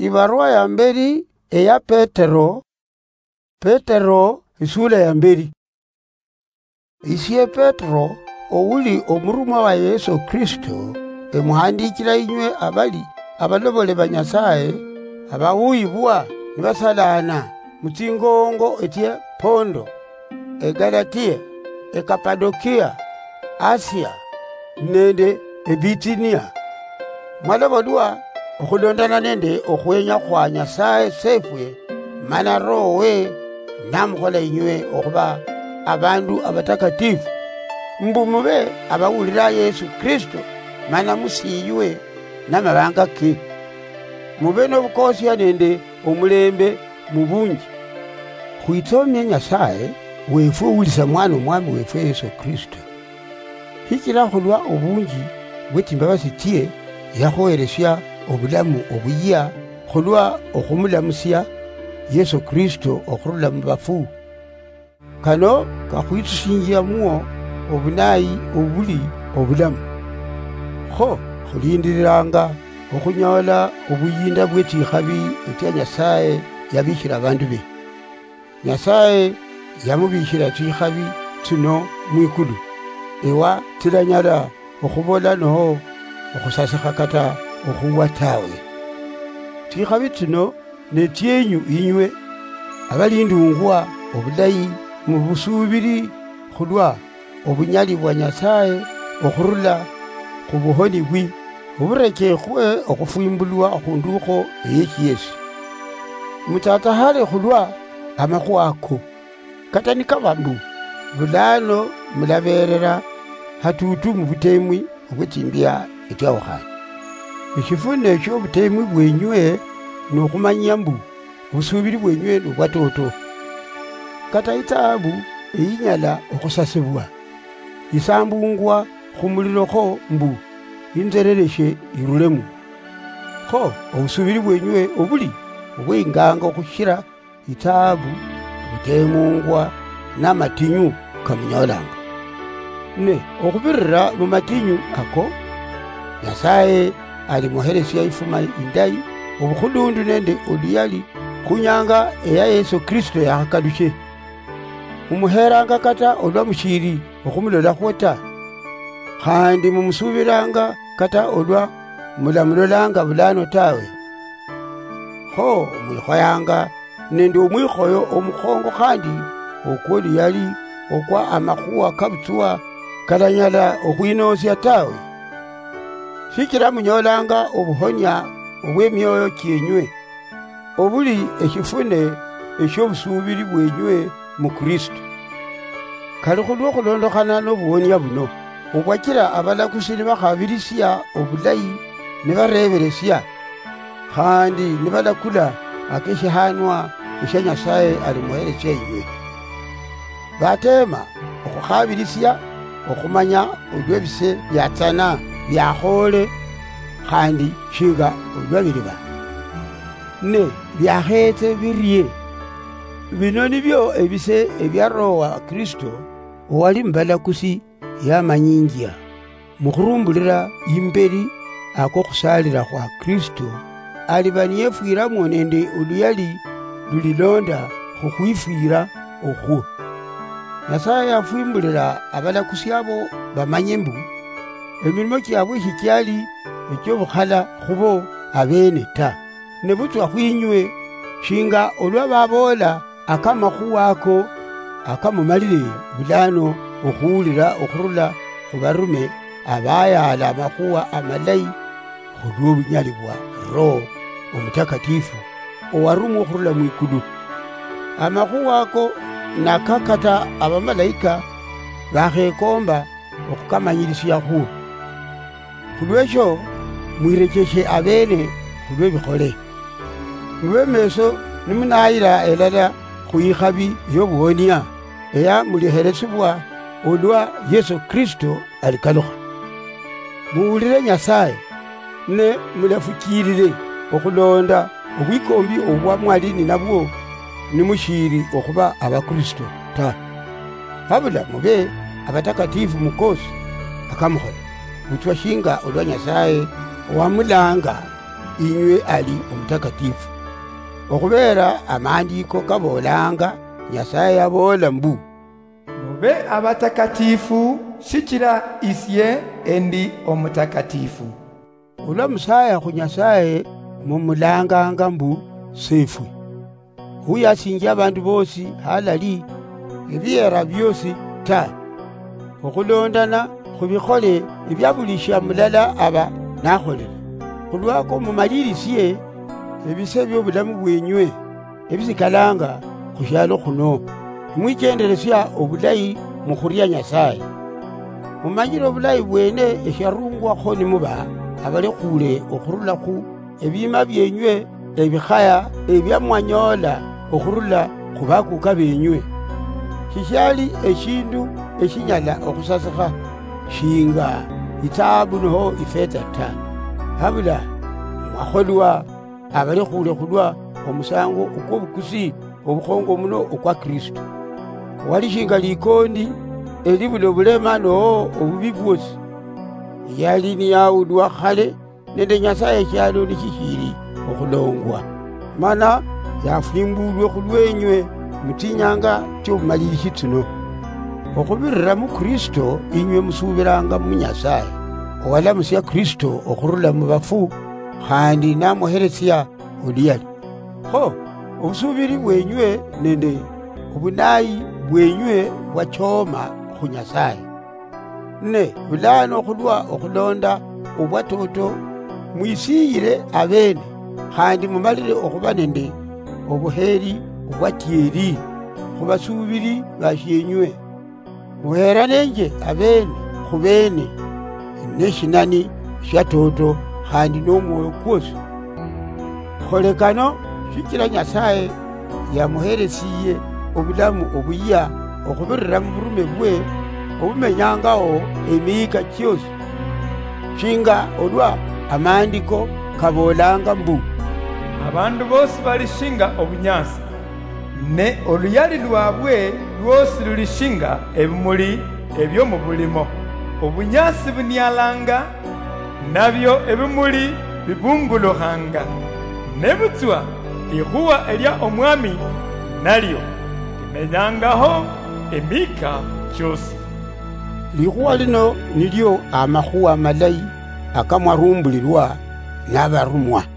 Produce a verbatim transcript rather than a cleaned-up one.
Ibarua ya mberi eya Petero, Petero isula ya mberi. Isiye Petero owuli omurumwa wa Yesu Kristo emuhandikira inywe abali abalobole banyasaye abawuyibwa nibasalana mutingongo etie Pondo, eGalatia, eKapadokia, Asia, nende eBitinia. Mwalabodwa okulondana nende okwenya kwa Nyasaye sefwe mana rowe namkola inywe okuba abandu abatakatifu mbumube abawulira Yesu Kristo mana musiywe namabanga ke mube n'obukosi nende omulembe mubungi kuitomye Nyasaye wefu ulisa mwana omwami wefu Yesu Kristo hikira kulwa obungi bwetimbabazi tie yahoeresya obulamu obuya kulwa okumulamusya Yesu Kristo okurula mu bafu kano kakwitusinjia muo obunayi obuli obulamu ho kulindiriranga okunyola obuyinda bwetikhabi etya Nyasaye yabikira abandu be. Nyasaye yamubikira tikhabi tuno mwikulu ewa tiranyala okubola noho okusasika kata okuwa tawe tikhabi tuno netyenyu inywe abalindungwa obulayi mu busubiri khulwa obunyali bwa Nyasaye okurula ku buhoni bwi oburekekwe okufuimbulwa okunduko eyeki Yesu mutata hale khulwa amakwako katanika bandu bulano mulaberera hatutu mu butemwi obutimbya etyawokhana ekifune ekyo butemwi bwenywe nokumanya mbu busubiri bwenywe nobwatoto kata itabu eyinyala okusasibwa isambungwa khumuliroko mbu inzerereshe irulemu ho obusubiri bwenywe obuli obwinganga okushira itabu butemungwa n'amatinyu kamunyolanga ne okubirira mu matinyu ako Nyasaye ali muheresya ifuma indai obukhulundu nende oluyali kunyanga eya Yesu Kristo yakakalushe umuheranga kata olwa mushiri okumulola khwota khandi mumusubiranga kata olwa mulamulolanga bulano tawe ho mwikhoyanga nende omwikhoyo omukhongo khandi okwoli yali okwa amakhuwa kabutsuwa kalanyala okhwinosya tawe shikira munyolanga obuhonya obw'emyoyo kyenywe obuli ekifune eky'obusubiri bwenywe mu Kristo kali khulwa okulondokhana n'obuwonya buno obwakira abalakusiri bakhabirisya obulayi ne bareberesya khandi ne balakula akeshihanwa esya Nyasaye ali muheresya inywe batema okukhabirisya okumanya olw'ebise byatsana byakhole khandi shinga olwabiriba ne byakhetse birye bino nibyo ebise ebya Roho wa Kristo owali mbalakusi yamanyingia mukhurumbulira imberi ako khusalira kwa Kristo alibaniyefwiramo nende oluyali lulilonda khukhwifwira okhu Nyasaye afwimbulira abalakusi abo bamanye mbu emilimo kyabwe hikyali ekyobukhala khubo abene ta ne butwa khwinywe shinga olwa babola akamakhuwako akamumalire bulano okhuwulira okhurula khubarume abayala amakhuwa amalayi khulw'obunyali bwa Roho omutakatifu owarumwa okhurula mwikulu amakhuwako nakakata abamalayika bakhekomba okukamanyirisya khuwo khulwekyo mwirekeshe abene khulw'ebikhole mwemeso nimunayira elala khuyikhabi yobuwonya eya muliheresibwa olwa Yesu Kristo alikalukha muwulire Nyasaye ne mulafukirire okulonda obwikombi obwa mwalini nabwo nimushiri okuba abakristo ta habula mube abatakatifu mukosi akamukhola mutwashinga olwa Nyasaye wamulanga inywe ali omutakatifu. Okubera amandiko kabolanga Nyasaye yabola mbu mube abatakatifu shikira isye endi omutakatifu. Ula musaya ku Nyasaye mumulanganga mbu sefwe. Huyo asinja abantu bosi halali ebyera byosi ta. Okulondana kubikhole ebyabulisha mulala aba nakholera. Kulwako mumalirisiye ebise by'obulamu bwenywe ebisikalanga khushalo khuno. Mwikendelesya obulayi mukhurya Nyasaye. Mumanyire obulayi bwene esharungwakho nimuba abali khule okhurula khu ebima byenywe ebikhaya ebyamwanyola okhurula khubakuka benywe. Shishali eshindu eshinyala okhusasakha shinga itabu noho ifeta ta. Habula mwakholwa abali khule khulwa omusango ukwobukusi obukhongo muno okwa Kristo. Wali shinga likondi elibula obulema noho obubi bwosi yali niyawulwa khale nende Nyasaye kyalo nikishiri okhulongwa. Mana yafulimbulwe khulwenywe mutinyanga tyobumalilishi tuno. Okhubirira mu Kristo inywe musubiranga mu Nyasaye. Owalamusya Kristo okhurula mu bafu khandi namuheresya oliyali. Ho obusubiri bwenywe nende obunayi bwenywe bwachoma khu Nyasaye. Ne bulano okhulwa okhulonda obwatoto mwisiyire abene khandi mumalire okhuba nende obuheri obwatyeri khubasubiri basyenywe. Muheranenje abene khubene neshinani shatoto khandi nomwoyo kwosi. Kholekano shikira Nyasaye yamuheresiye obulamu obuya okhubirira mu burume bwe obumenyangawo emiyika kyosi. Shinga olwa amandiko kabolanga mbu abandu bosi balishinga obunyasi ne oluyali lwabwe lwosi lulishinga ebimuli ebyo mu bulimo. Obunyasi bunyalanga nabyo ebimuli bibungulohanga ne butswa ihuwa elya omwami nalyo limenyangaho emika kyosi. Lihuwa lino nilyo amahuwa malayi akamwarumbulirwa n'abarumwa.